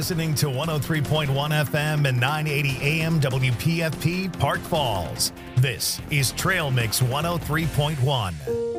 listening to 103.1 FM and 980 AM WPFP Park Falls. This is Trail Mix 103.1.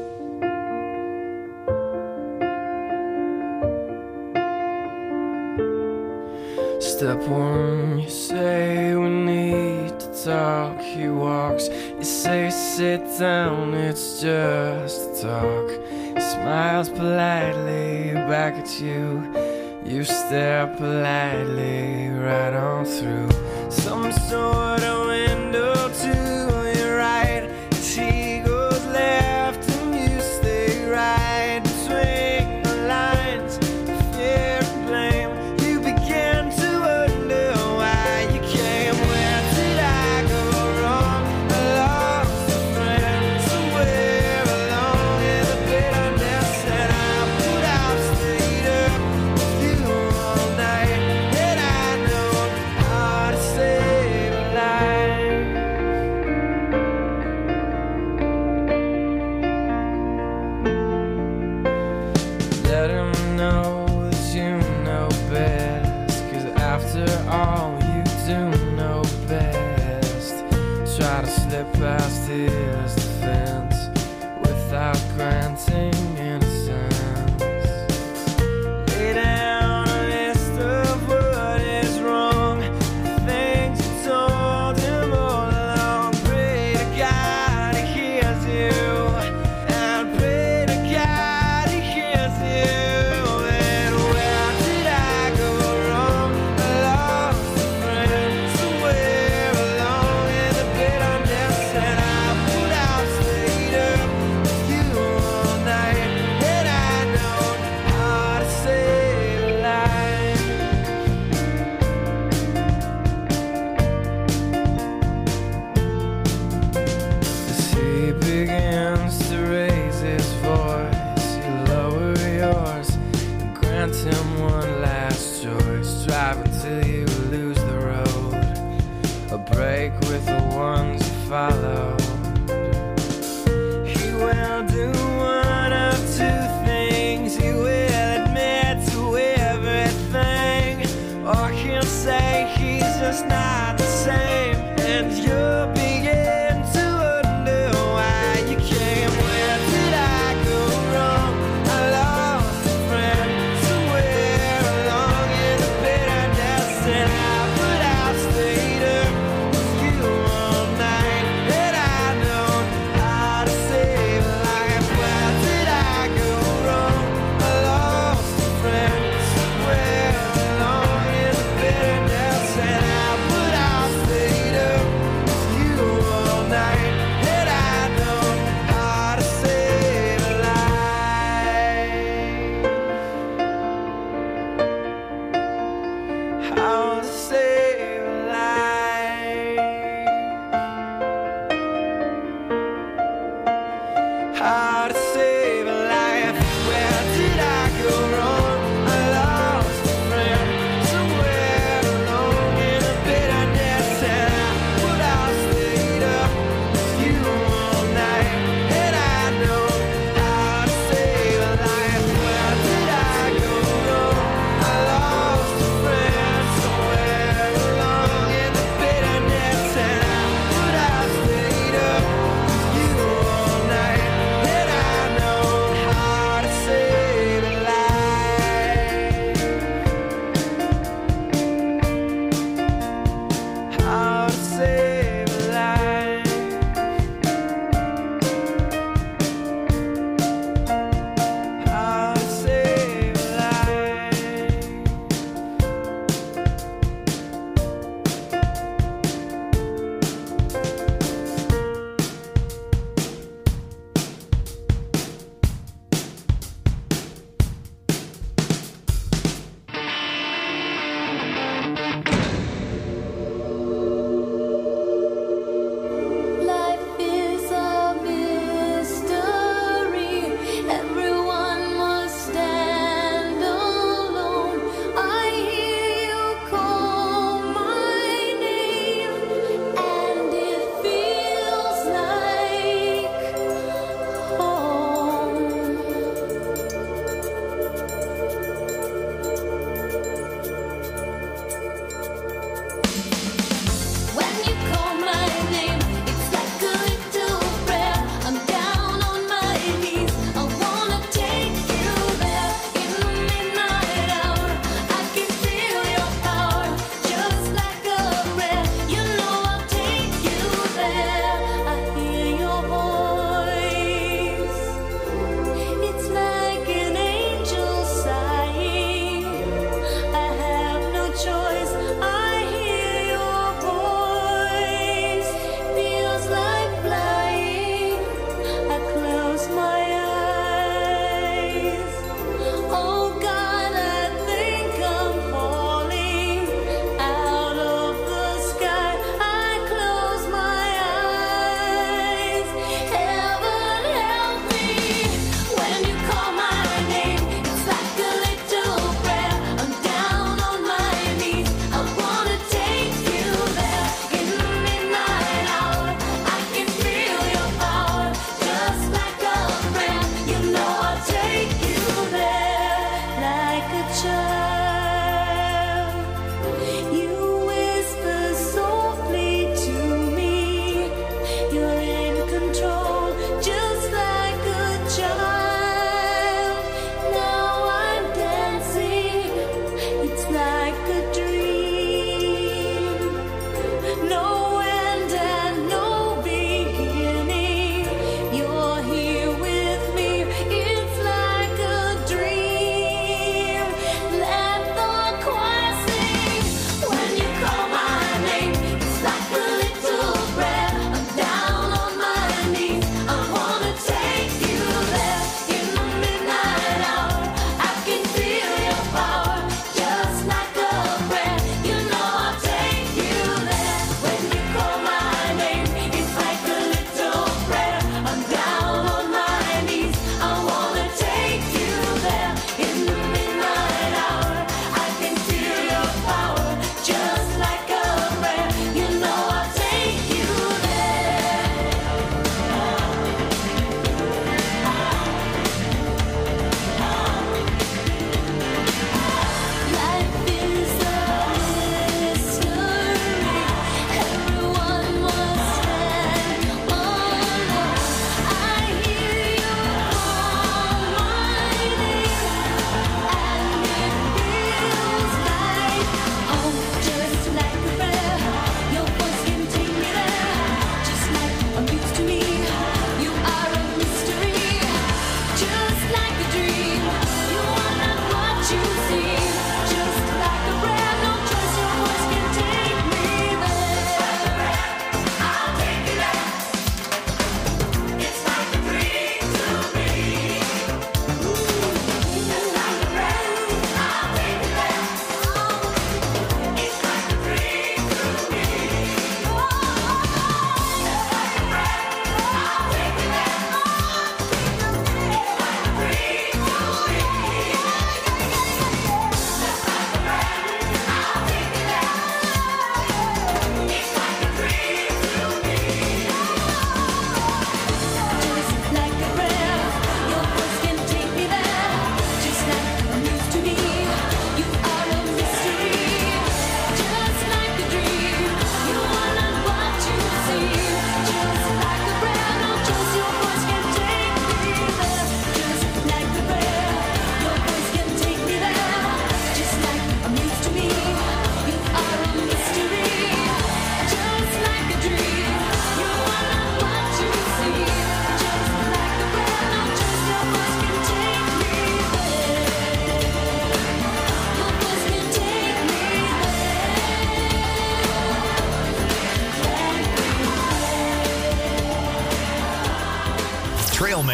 Step one, you say we need to talk. He walks, you say sit down, it's just a talk. He smiles politely back at you. You stare politely right on through some sort of window to your right. As he goes left and you stay right between the lines of fear and blame. You begin to wonder why you came. Where did I go wrong? I lost a friend somewhere along in the bitterness, and I would have stayed up with you all night. And I know how to save a life. Let him know that you know best, 'cause after all you do know best. Try to slip past his defense without granting innocence. Lay down a list of what is wrong, the things you told him all along. Pray to God he hears you, and pray to God he hears you. And where did I go wrong? I lost a friend somewhere along in the bitterness, and I would have stayed up with you all night. And I know how to save a life. As he begins to raise his voice, you lower yours and grant him one last choice. Drive until you lose the road, a break with the ones you follow. He will do one of two things. He will admit to everything, or he'll say he's just not the same. And you'll begin to wonder why you came. Where did I go wrong? I lost a friend somewhere along in the bitterness, and I would have stayed up with you all night. And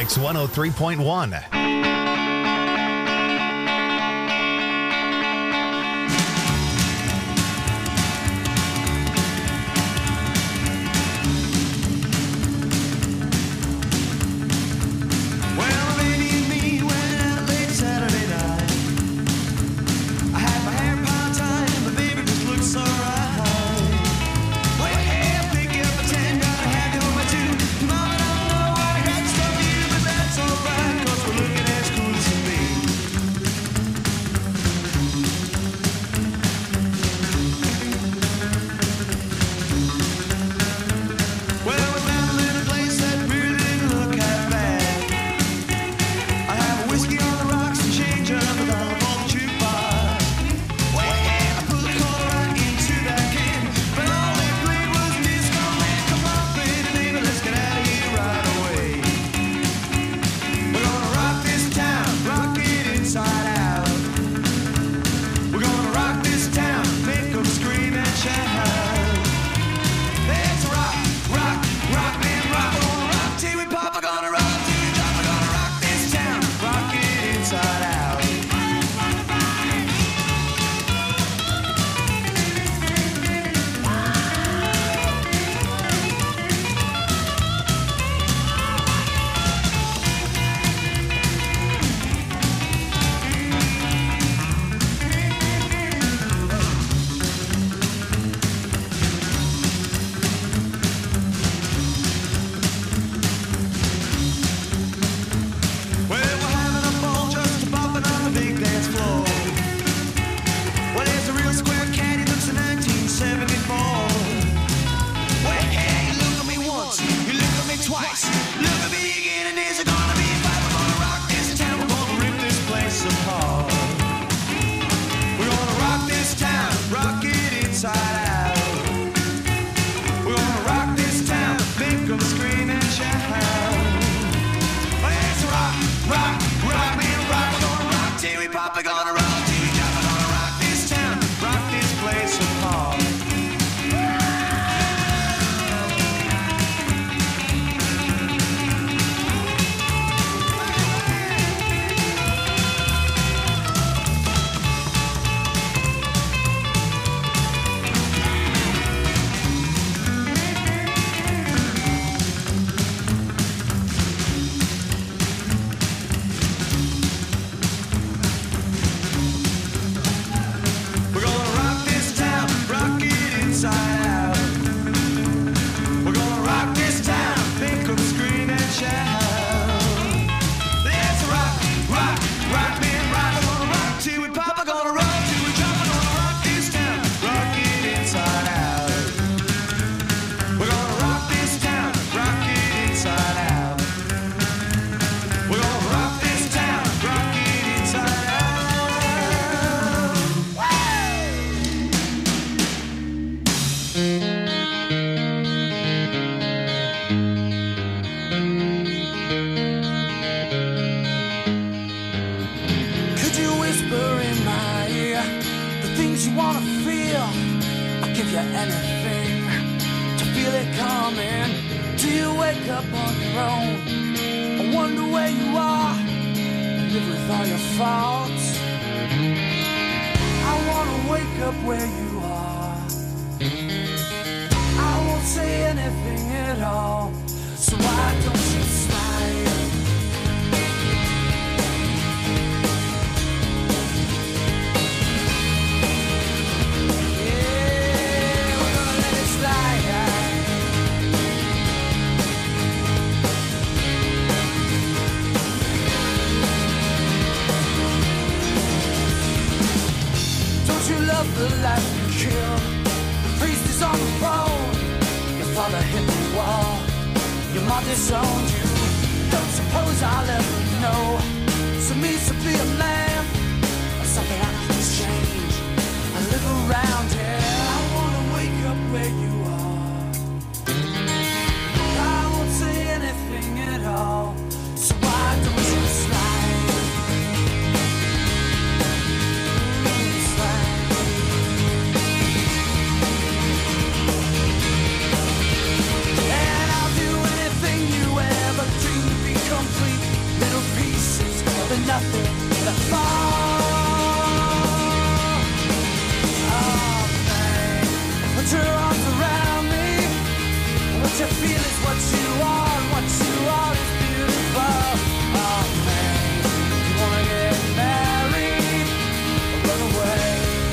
Mix 103.1. And I'll do anything you ever dreamed to be complete. nothing that fall. Oh man, put your arms around me. What you feel is what you are, and what you are is beautiful. Oh man, you wanna get married or run away?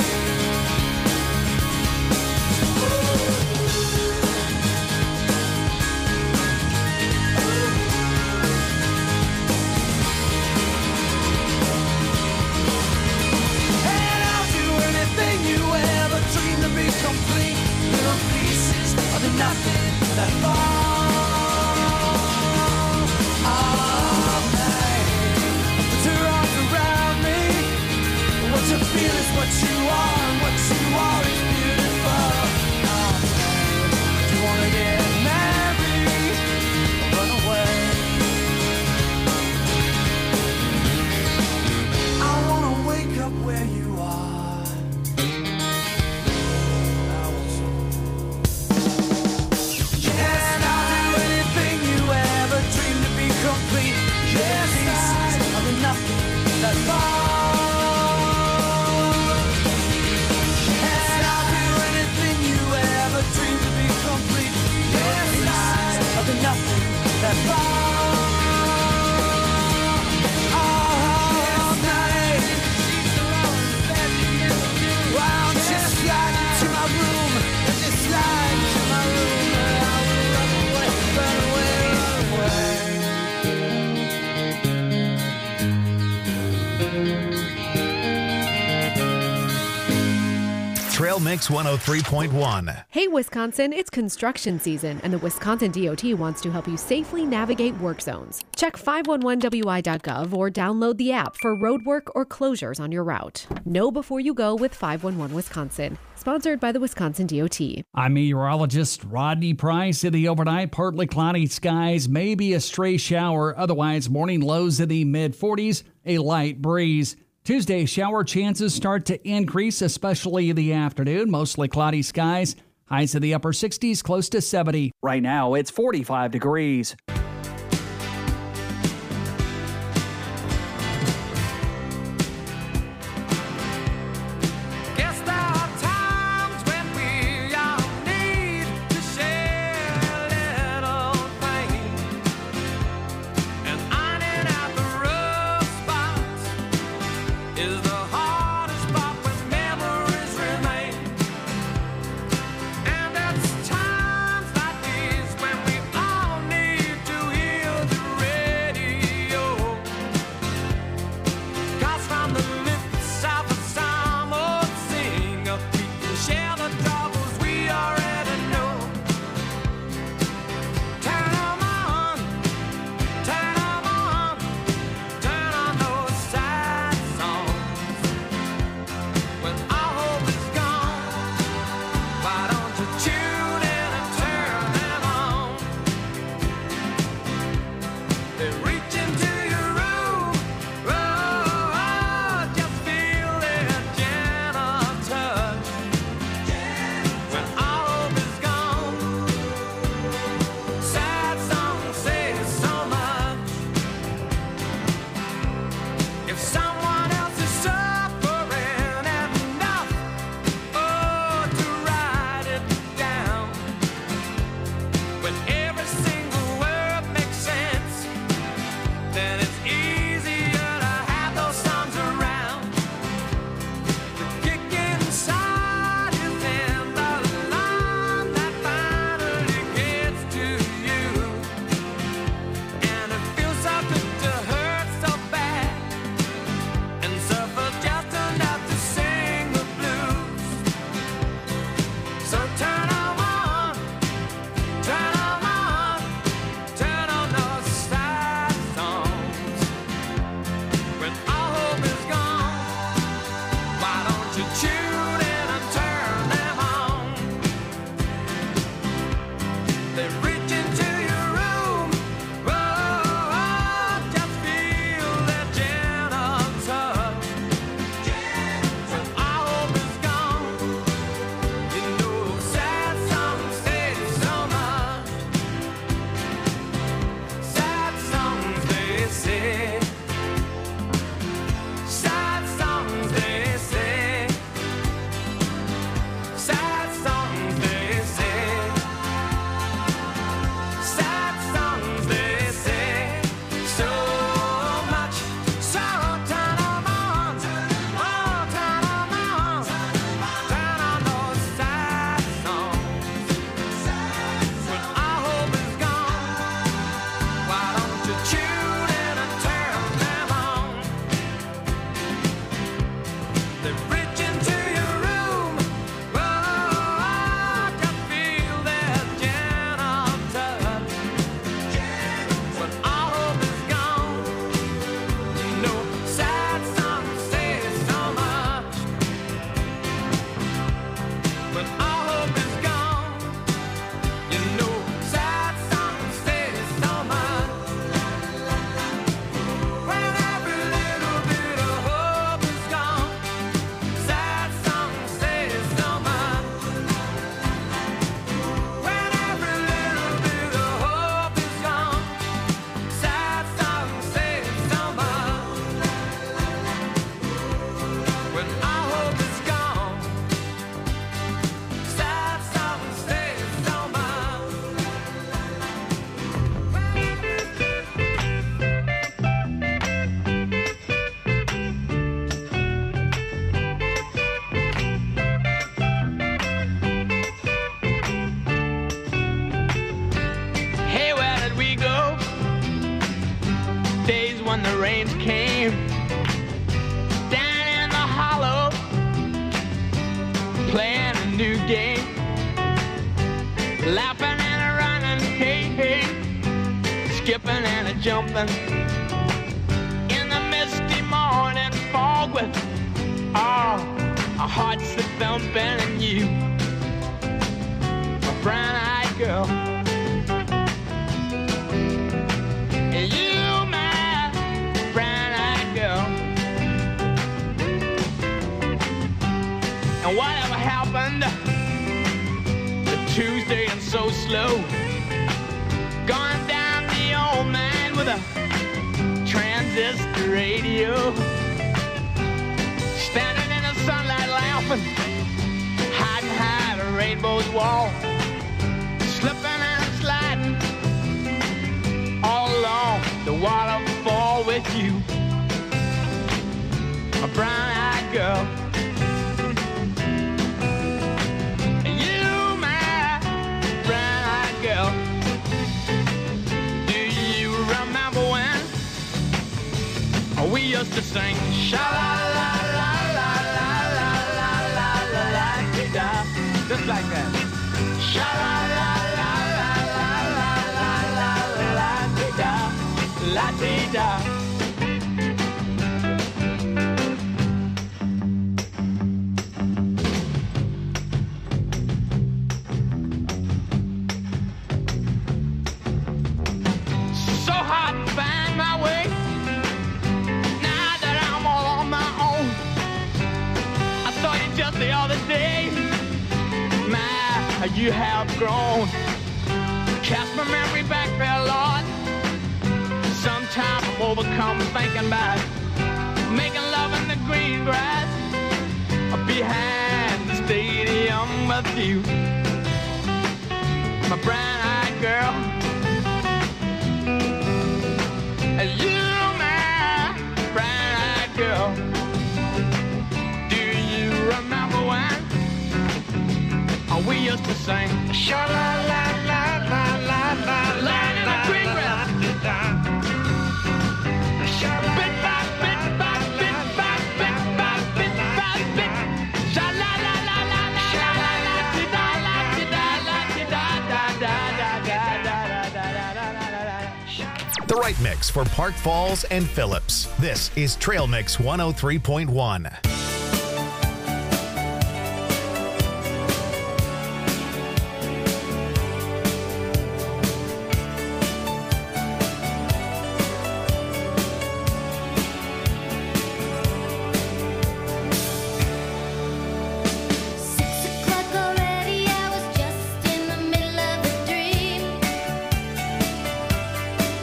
Complete little pieces of the nothing that fall. Oh man, put your arms around me. What you feel is what you are, and what you are is beautiful. Oh man, do you wanna get married or run away? I wanna wake up where you are. Complete, yes, pieces of the nothing that fall. And I'll do anything you ever dreamed to be complete. Yes, pieces of the nothing that fall. All night, well, just slide into my room, and just slide into my room, and I will run away, run away, run away. Trail Mix 103.1. Hey, Wisconsin, it's construction season, and the Wisconsin DOT wants to help you safely navigate work zones. Check 511wi.gov or download the app for roadwork or closures on your route. Know before you go with 511 Wisconsin. Sponsored by the Wisconsin DOT. I'm meteorologist Rodney Price. In the overnight, partly cloudy skies, maybe a stray shower. Otherwise, morning lows in the mid-40s, a light breeze. Tuesday, shower chances start to increase, especially in the afternoon. Mostly cloudy skies. Highs in the upper 60s, close to 70. Right now, it's 45 degrees. And it's times like these when we all need to rains came down in the hollow, playing a new game, laughing and a running, hey, hey, skipping and a jumping in the misty morning fog with our hearts a thumping, and you, my brown-eyed girl, and you, my brown-eyed girl. And whatever happened to Tuesday and so slow, going down the old man with a transistor radio, standing in the sunlight laughing, hiding behind a rainbow's wall, slipping and sliding all along the waterfall with you, a brown-eyed girl. You, my brown-eyed girl. Do you remember when we used to sing sha-la-la-la-la-la-la-la-la-la-la-la-la-la-la, just like that. Sha-la-la-la-la-la-la-la-la-la-la-la-la-la-la. So hard to find my way now that I'm all on my own. I saw you just the other day. My, you have grown. Cast my memory back there, Lord. Sometimes I'm overcome thinking about making love in the green grass behind the stadium with you, my brown-eyed girl. You, my brown-eyed girl. Do you remember when we used to sing sha-la-la-la-la-la-la-la, in the green grass? Bit by bit by bit by bit by bit by bit. Sha-la-la-la-la-la-la-la-la-la-la-la-la-la-la-la-la-la-la-la. The right mix for Park Falls and Phillips. This is Trail Mix 103.1.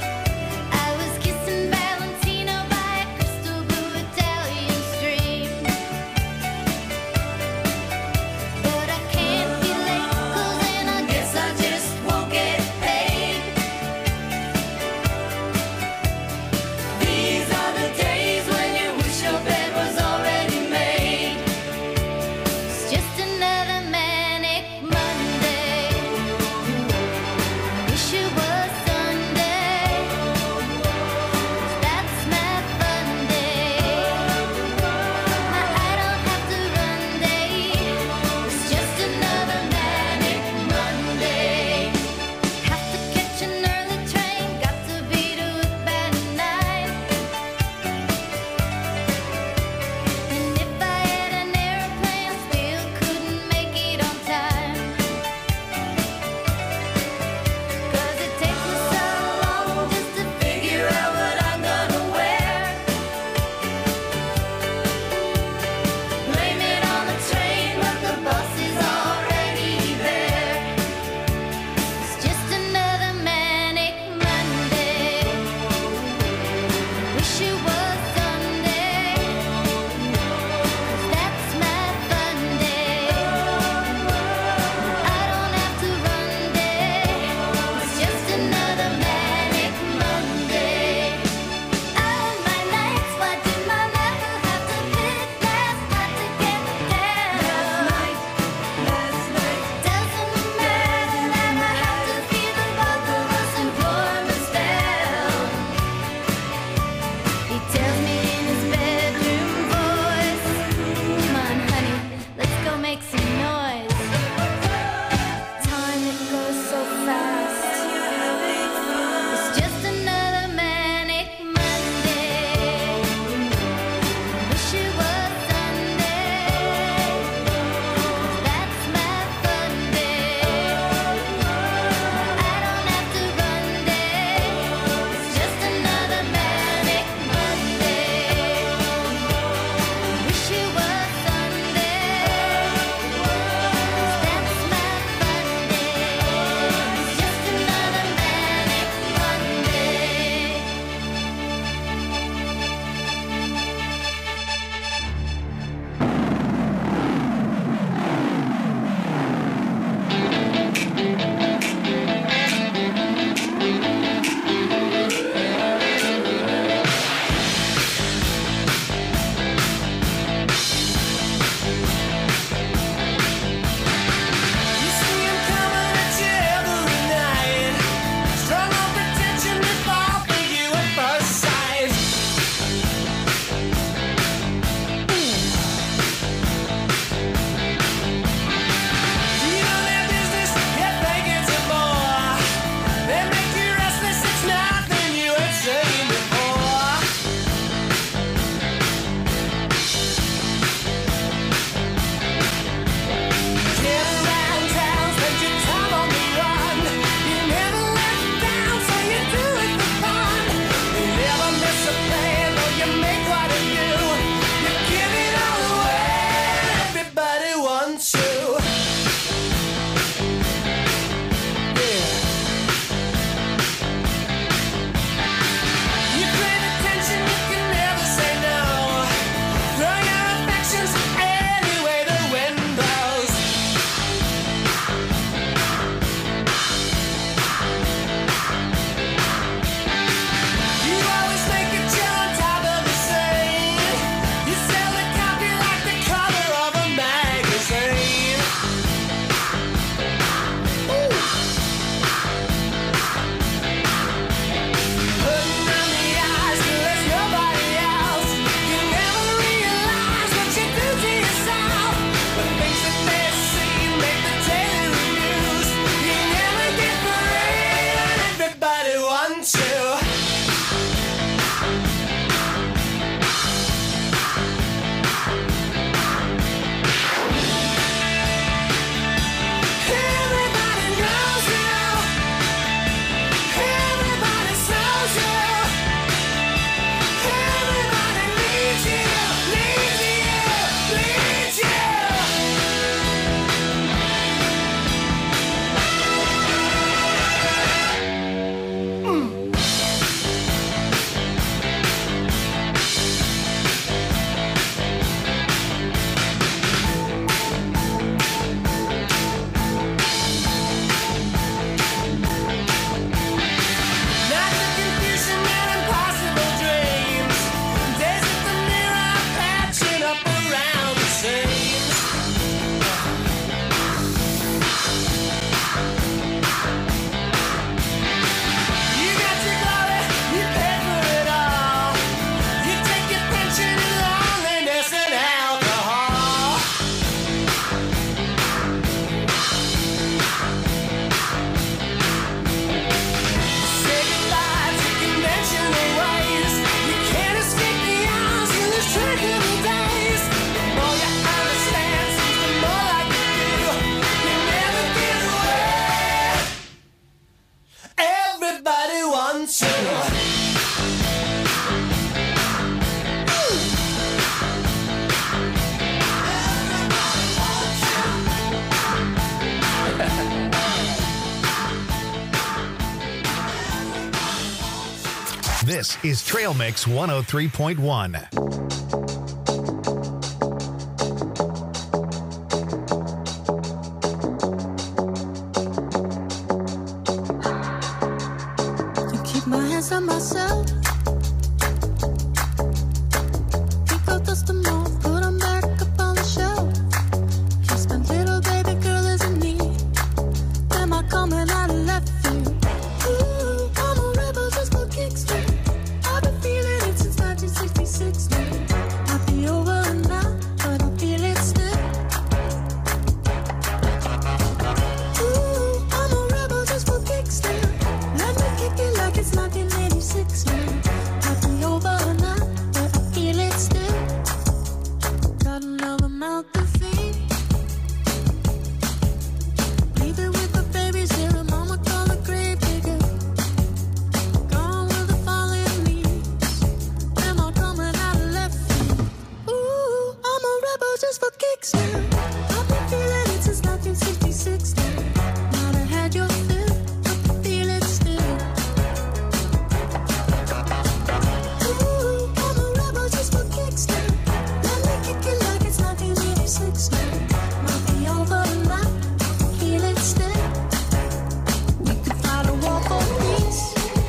I was kissing Valentino by a crystal blue Italian stream. This is Trail Mix 103.1. My hands on myself. Pick up dust them off, put them back up on the shelf. Kiss my little baby girl isn't me. Am I coming out of left field? Ooh, I'm a rebel just for kicks. I've been feeling it since 1966 now. Might be over now, but I feel it still. Ooh, I'm a rebel just for kicks now. Let me kick it like it's 1986 now. Might be over now, but I feel it still. Got another mouth to feed. Leave it with the babies here, and mama call the grave digger. Gone with the falling leaves. Am I coming out of left field? Ooh, I'm a rebel just for kicks now. I've been feeling it since 1966 now. Might have had your fill, but I feel it still. Ooh, I'm a rebel just for kicks now. Let me kick it like it's 1986 now. Might be over now, feel it still. We could fight a war for peace.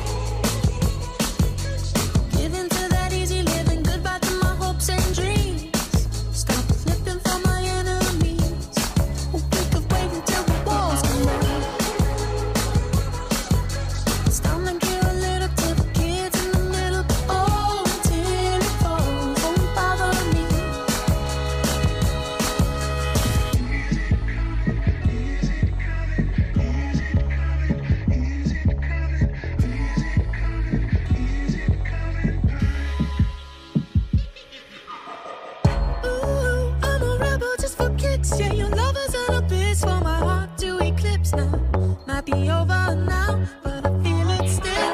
Give in to that easy living, goodbye to my hopes and dreams. Stop flipping for my enemies. We could wait until the walls come down. It's time to give a little to the kids in the middle. Oh, until it falls, won't bother me. Ooh, I'm a rebel just for kicks. Yeah, your love is an abyss for my heart to eclipse now. Might be over now, but I feel it still.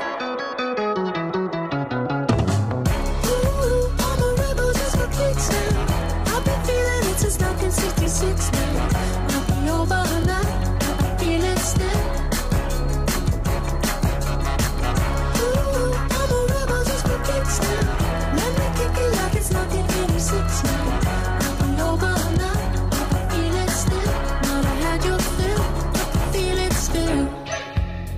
Ooh, I'm a rebel just for kicks now. I've been feeling it since 1966 now. Might be over now, but I feel it still. Ooh, I'm a rebel just for kicks now. Let me kick it like it's 1986 now. Might be over now, but I feel it still. Might have had your fill, but I feel it still.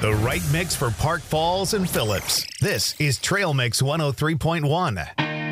The right mix for Park Falls and Phillips. This is Trail Mix 103.1.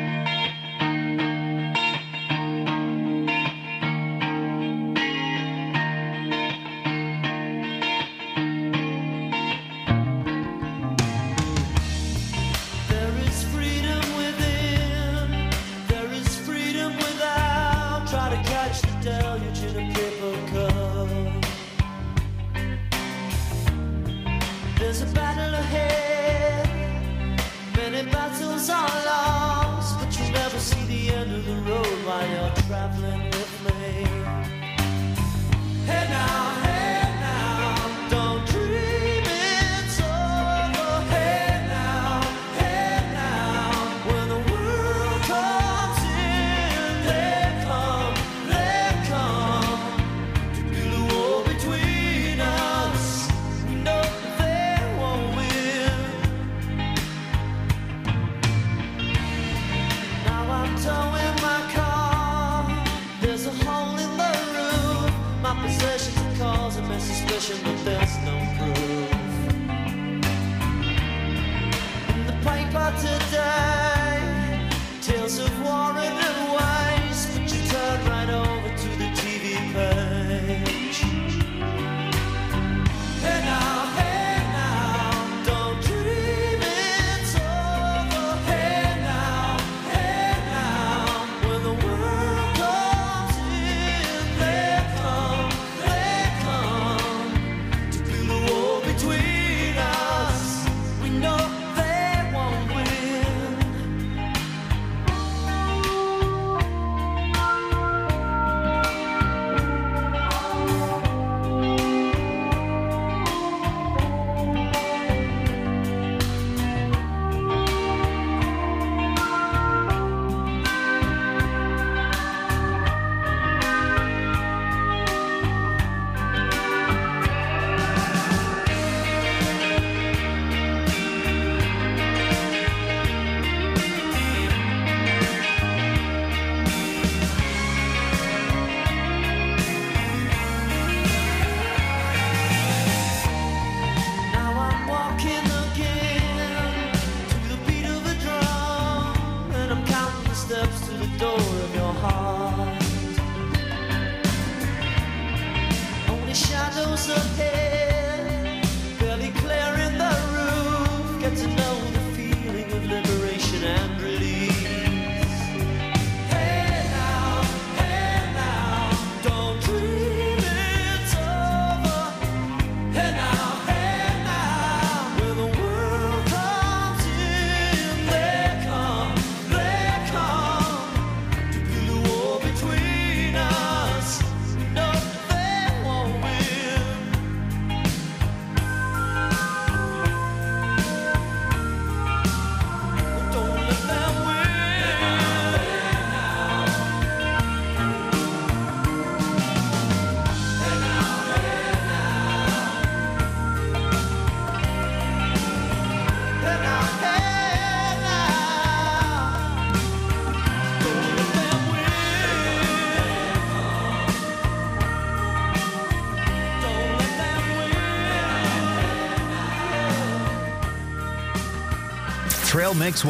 Trail Mix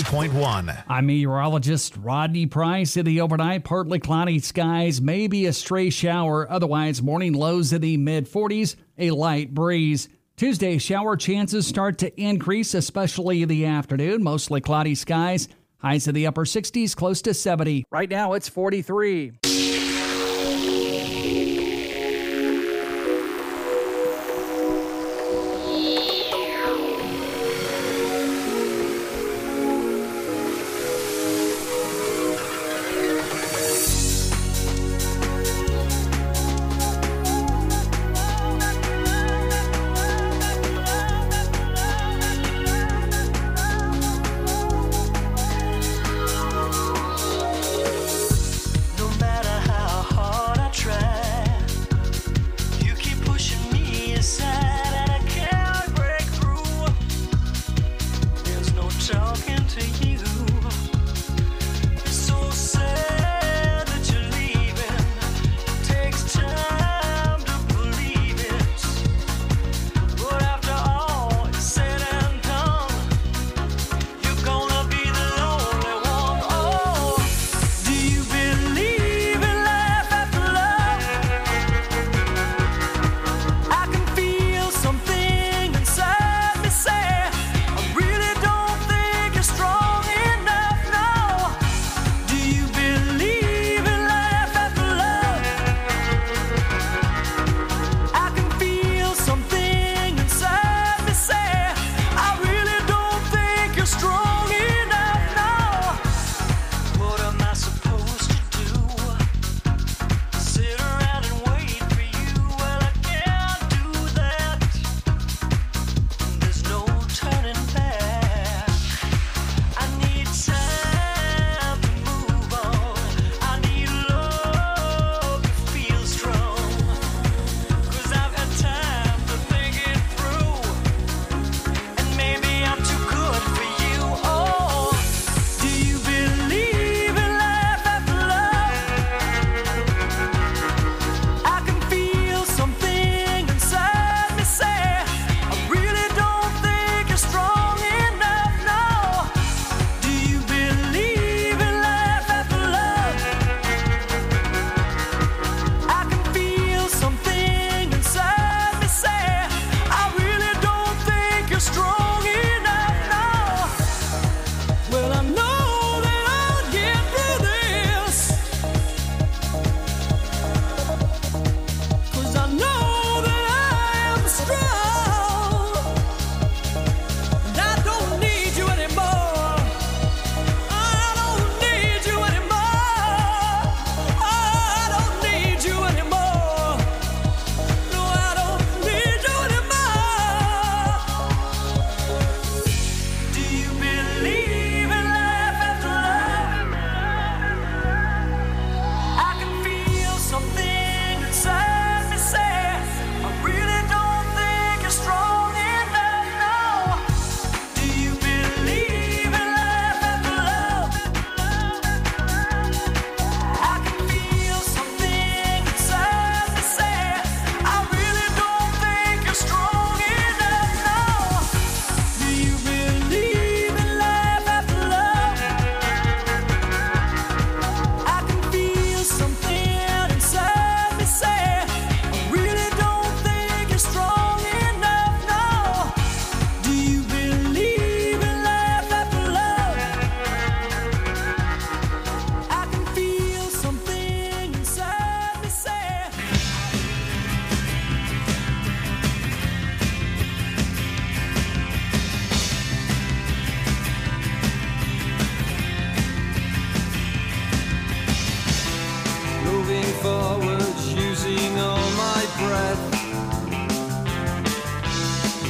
103.1. I'm meteorologist Rodney Price. In the overnight, partly cloudy skies, maybe a stray shower. Otherwise, morning lows in the mid-40s, a light breeze. Tuesday, shower chances start to increase, especially in the afternoon. Mostly cloudy skies. Highs in the upper 60s, close to 70. Right now, it's 43. No matter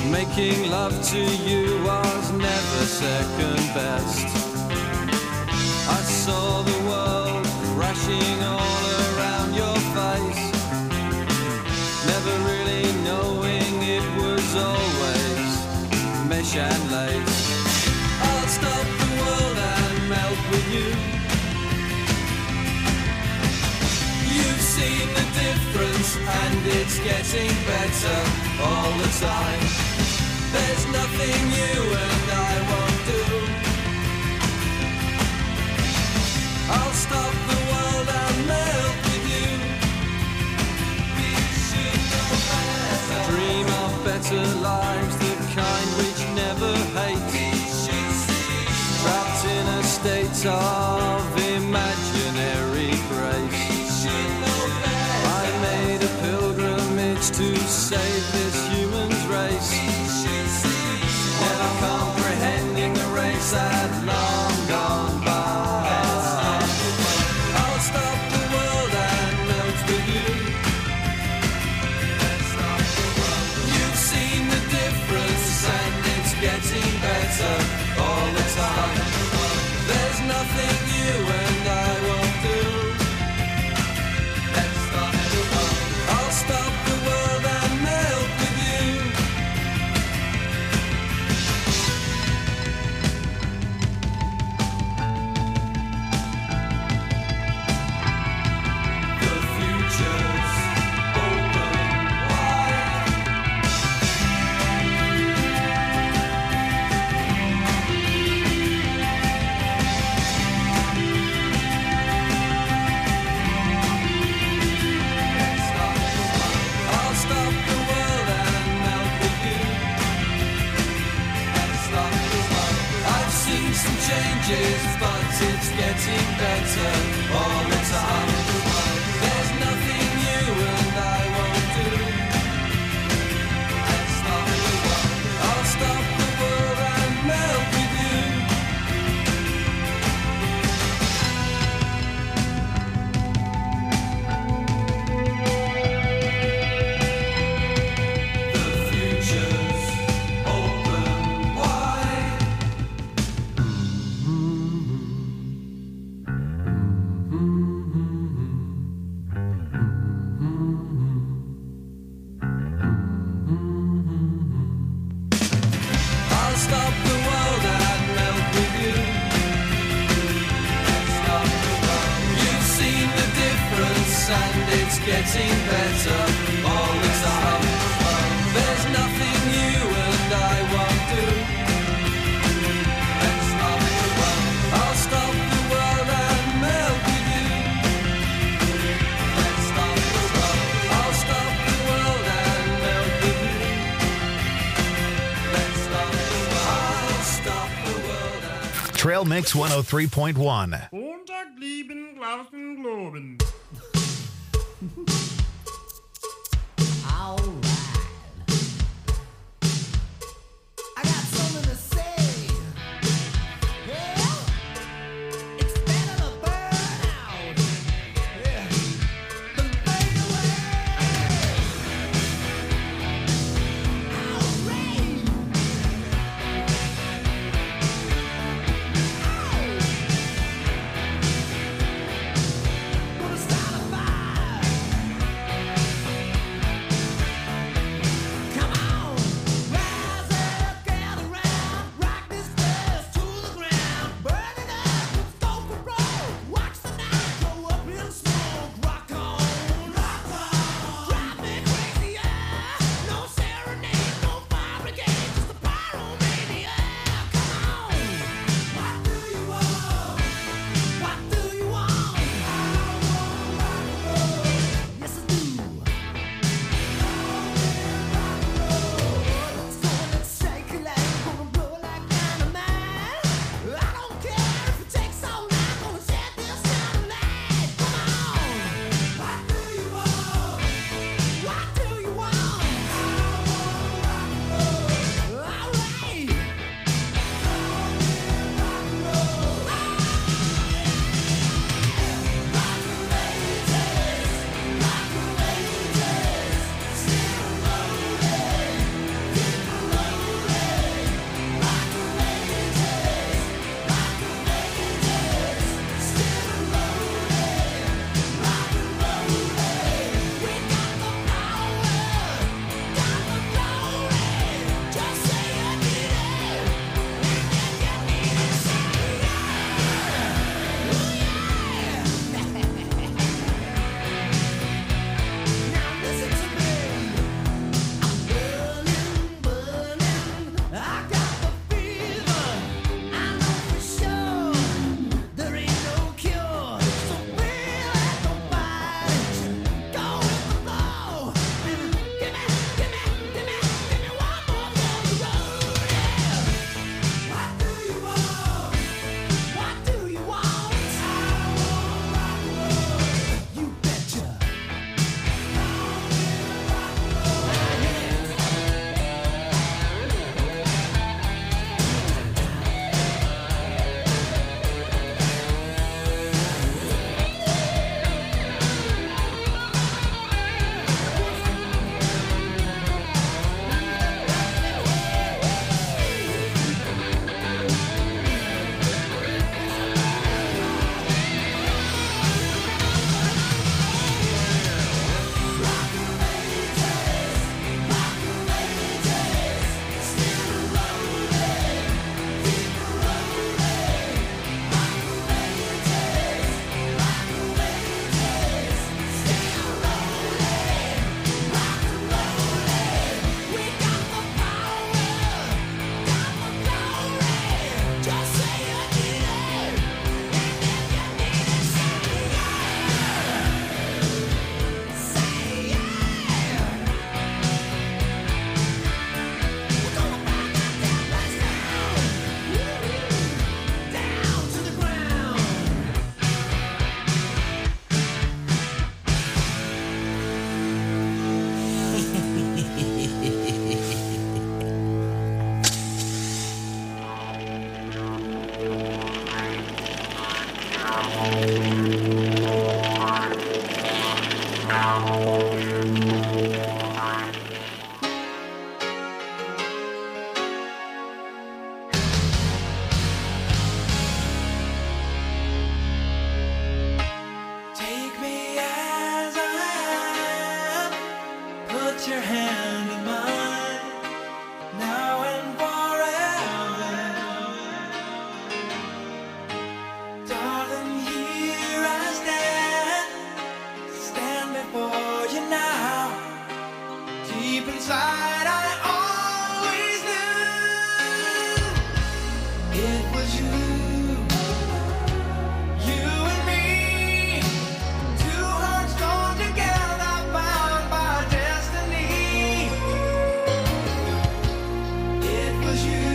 Making love to you was never second best. I saw the world crashing all around your face, never really knowing it was always mesh and lace. I'll stop the world and melt with you. You've seen the difference and it's getting better all the time. There's nothing you and I won't do. I'll stop the world and melt with you. We should know better. Dream of better lives, the kind which never hate. Trapped in a state of imaginary grace. I made a pilgrimage to save this human's race. Never comprehending the race had long gone by. I'll stop the world and melt with you. You've seen the difference and it's getting better all the time. There's nothing you and I won't do. I'll stop the world and melt with you. The future's open wide. I'll stop the world and melt with you. I've seen some changes, but it's getting better all the time. There's nothing you and I won't do. I'll stop the world and melt with you. The future's open wide. I'll stop the world and melt with you. You've seen the difference and it's getting better all the time. There's nothing you and I won't do. I'll stop the world and melt with you. I'll stop the world and melt with you. I'll stop the world and Trail Mix 103.1. Montag lieben Glauben globen. I got something to say. Yeah, it's better to burn out. Yeah, than fade away. Outrage. Gonna start a fire. inside I always knew it was you. You and me, two hearts joined together, bound by destiny. It was you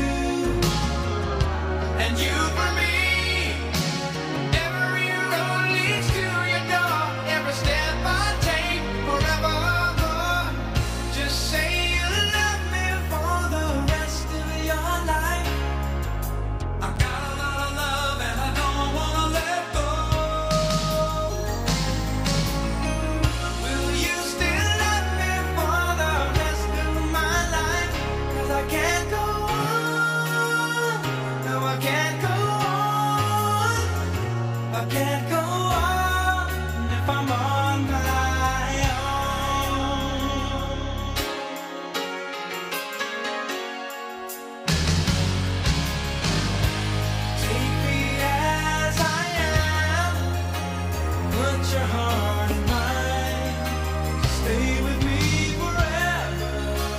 and you for me. Every road leads to your door. Every step I take forevermore. Just say you love me for the rest of your life. I got a lot of love and I don't wanna let go. Will you still love me for the rest of my life? 'Cause I can't go on. No, I can't go on. I can't go on if I'm on my own. Take me as I am. Put your heart in mine. Stay with me forever.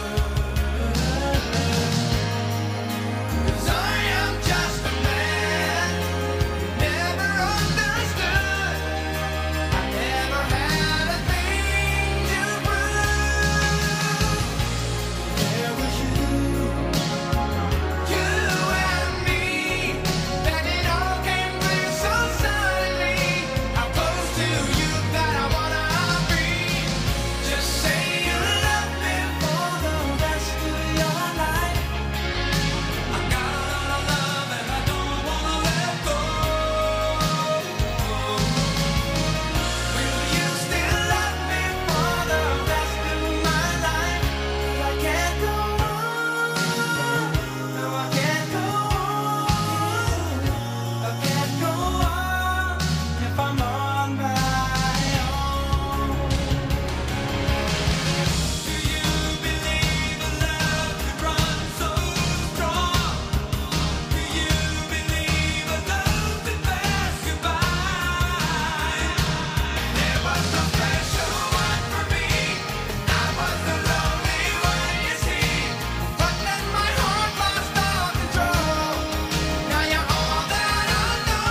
'Cause I am just a man who never understood. I never had a thing to prove. There was you and me, and it all came clear so suddenly. How close to you that I wanna be. Just say you love me for the rest of your life. I got a lot of love and I don't wanna let go. Will you still love me for the rest of my life? 'Cause I can't go on. No, I can't go on. I can't go on if I'm on my own. Do you believe a love could run so strong? Do you believe a love could pass you by? There was no special one for me. I was the lonely one, you see. But then my heart lost all control. Now you're all that I know.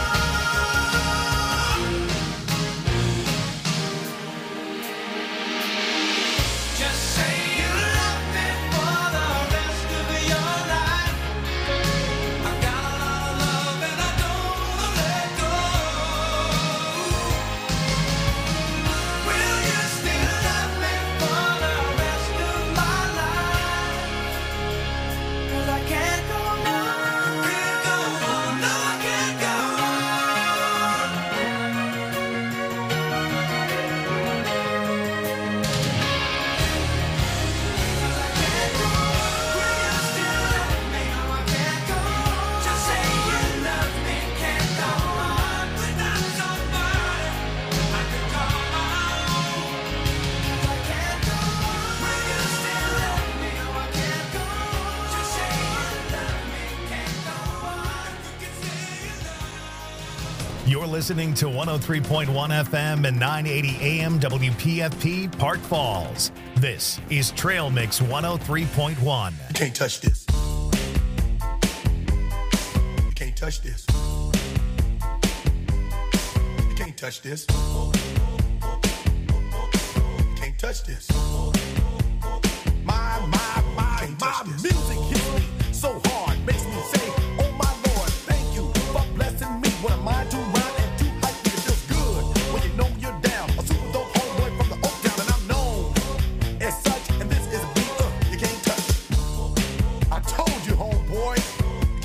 Just say you love me for the rest of your life. I got a lot of love and I don't wanna let go. Will you still love me for the rest of my life? 'Cause I can't go on. Can't go on. No, I can't go on. Just say you love me, can't go on without somebody I could call my own. I can't go on. Will you still love me? No, I can't go on. Just say you love me, can't go on. You can say you love. You're listening to 103.1 FM and 980 AM WPFP Park Falls. This is Trail Mix 103.1. You can't touch this. You can't touch this. You can't touch this. You can't touch this. My music hits me so hard, makes me say, oh my Lord, thank you for blessing me. What am I to rhyme and to hype me? It feels good when you know you're down. A super dope homeboy from the Oak Town, and I'm known as such. And this is a beat you can't touch. I told you, homeboy.